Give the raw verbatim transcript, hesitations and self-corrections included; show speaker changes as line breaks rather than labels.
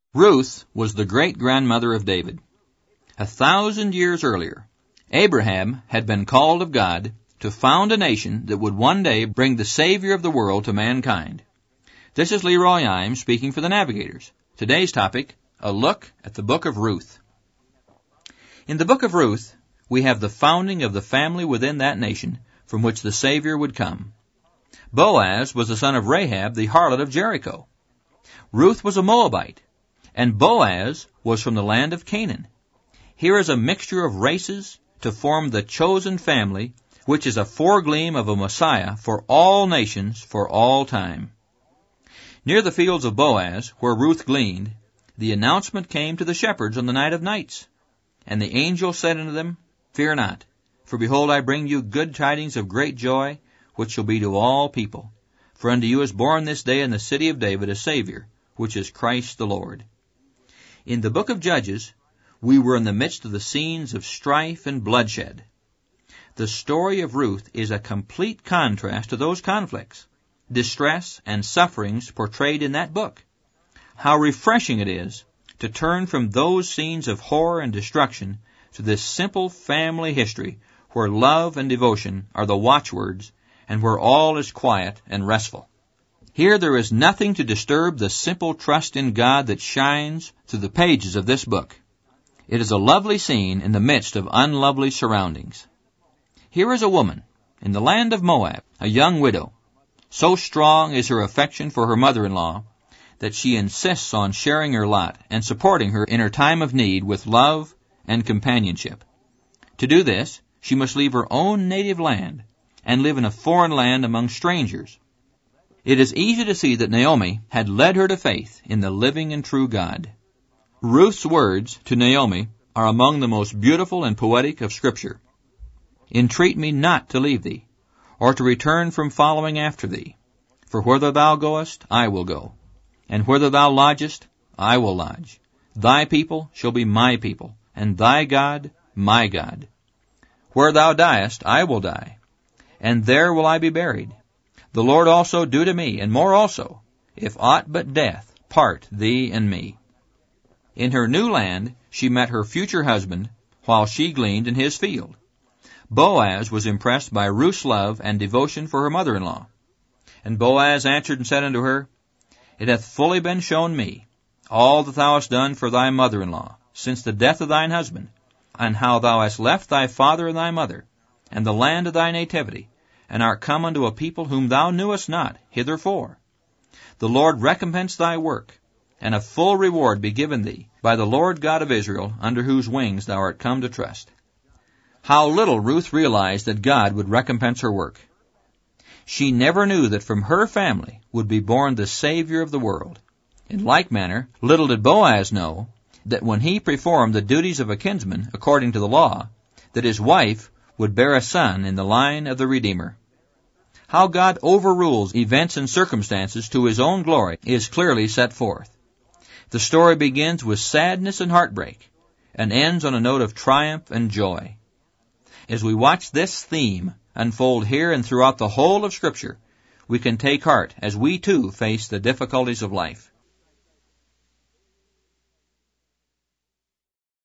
Ruth was the great-grandmother of David. A thousand years earlier, Abraham had been called of God to found a nation that would one day bring the Savior of the world to mankind. This is Leroy Imes speaking for the Navigators. Today's topic, a look at the book of Ruth. In the book of Ruth, we have the founding of the family within that nation from which the Savior would come. Boaz was the son of Rahab, the harlot of Jericho. Ruth was a Moabite, and Boaz was from the land of Canaan. Here is a mixture of races to form the chosen family, which is a foregleam of a Messiah for all nations for all time. Near the fields of Boaz, where Ruth gleaned, the announcement came to the shepherds on the night of nights. And the angel said unto them, Fear not, for behold, I bring you good tidings of great joy, which shall be to all people. For unto you is born this day in the city of David a Savior, which is Christ the Lord. In the book of Judges, we were in the midst of the scenes of strife and bloodshed. The story of Ruth is a complete contrast to those conflicts, distress, and sufferings portrayed in that book. How refreshing it is to turn from those scenes of horror and destruction to this simple family history where love and devotion are the watchwords and where all is quiet and restful. Here there is nothing to disturb the simple trust in God that shines through the pages of this book. It is a lovely scene in the midst of unlovely surroundings. Here is a woman in the land of Moab, a young widow. So strong is her affection for her mother-in-law that she insists on sharing her lot and supporting her in her time of need with love and companionship. To do this, she must leave her own native land and live in a foreign land among strangers. It is easy to see that Naomi had led her to faith in the living and true God. Ruth's words to Naomi are among the most beautiful and poetic of Scripture. Entreat me not to leave thee, or to return from following after thee. For whither thou goest, I will go, and whither thou lodgest, I will lodge. Thy people shall be my people, and thy God my God. Where thou diest, I will die, and there will I be buried. The Lord also do to me, and more also, if aught but death part thee and me. In her new land, she met her future husband, while she gleaned in his field. Boaz was impressed by Ruth's love and devotion for her mother-in-law. And Boaz answered and said unto her, It hath fully been shown me, all that thou hast done for thy mother-in-law, since the death of thine husband, and how thou hast left thy father and thy mother, and the land of thy nativity, and art come unto a people whom thou knewest not hitherfore. The Lord recompense thy work, and a full reward be given thee by the Lord God of Israel, under whose wings thou art come to trust. How little Ruth realized that God would recompense her work. She never knew that from her family would be born the Savior of the world. In like manner, little did Boaz know that when he performed the duties of a kinsman according to the law, that his wife would bear a son in the line of the Redeemer. How God overrules events and circumstances to His own glory is clearly set forth. The story begins with sadness and heartbreak, and ends on a note of triumph and joy. As we watch this theme unfold here and throughout the whole of Scripture, we can take heart as we too face the difficulties of life.